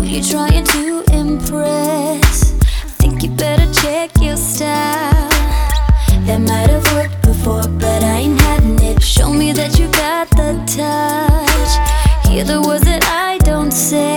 you trying to impress? Think you better check your style. That might have worked before, but I ain't having it. Show me that you got the touch. Hear the words that I don't say.